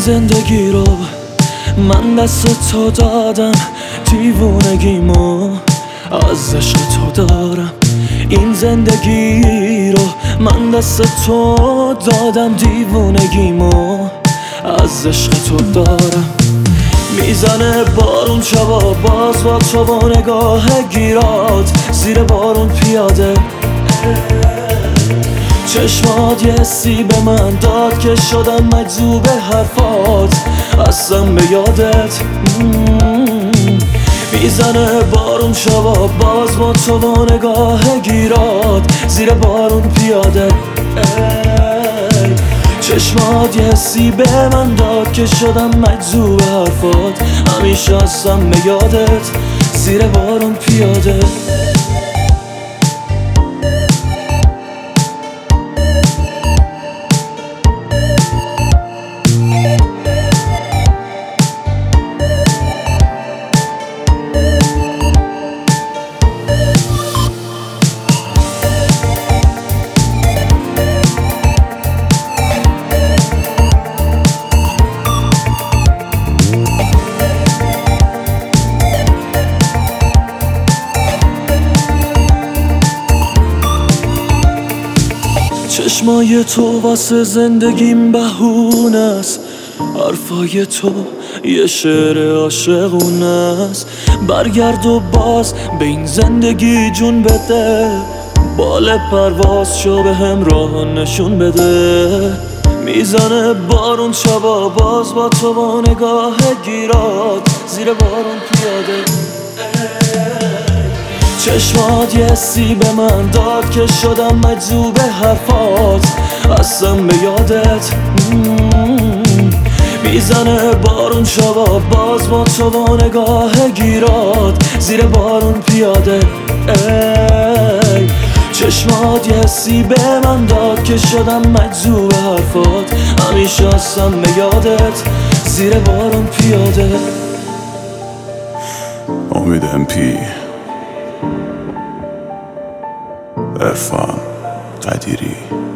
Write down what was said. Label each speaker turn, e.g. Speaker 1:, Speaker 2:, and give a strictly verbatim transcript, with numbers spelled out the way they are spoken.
Speaker 1: زندگی رو من دست تو دادم، دیوونگیمو از عشق تو دارم. این زندگی رو من دست تو دادم، دیوونگیمو از عشق تو دارم. میزنه بارون شبا باز با تو با نگاه گیرات، زیر بارون پیاده چشمات یه حسی به من داد که شدم مجذوب حرفات، هستم به یادت. میزنه بارون شبا باز با تو با نگاه گیرات، زیر بارون پیاده ای. چشمات یه حسی به من داد که شدم مجذوب حرفات، همیشه هستم به یادت، زیر بارون پیاده. چشمای تو واسه زندگیم بهونه است، حرفای تو یه شعر عاشقونه است. برگرد و باز به این زندگی جون بده، بال پرواز شو به هم راه نشون بده. میزنه بارون شبا باز با تو با نگاه گیرات، زیر بارون پیاده. چشمات یه حسی به من داد که شدم مجذوب حرفات، هستم به یادت. میزنه بارون شبا باز با تو با نگاه گیرات، زیر بارون پیاده ای. چشمات یه حسی به من داد که شدم مجذوب حرفات، همیشه هستم به یادت، زیر بارون پیاده.
Speaker 2: امید ام پی، عرفان قدیری.